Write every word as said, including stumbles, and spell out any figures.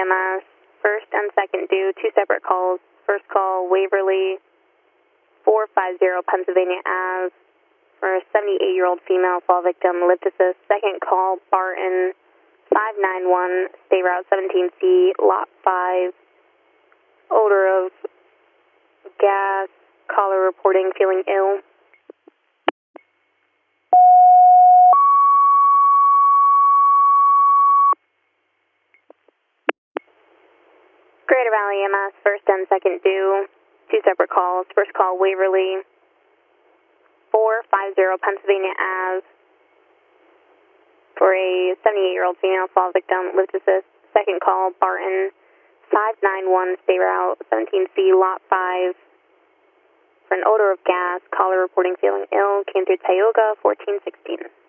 M S, first and second due, two separate calls. First call, Waverly, four five zero Pennsylvania Ave, for a seventy-eight-year-old female fall victim, lift assist. Second call, Barton, five nine one, State Route seventeen C, Lot five, odor of gas, caller reporting feeling ill. Greater Valley E M S, first and second due, two separate calls. First call, Waverly, four five zero Pennsylvania Ave, for a seventy-eight-year-old female fall victim, lift assist. Second call, Barton, five nine one, State Route seventeen C, Lot five, for an odor of gas, caller reporting feeling ill, came through Tioga, fourteen sixteen.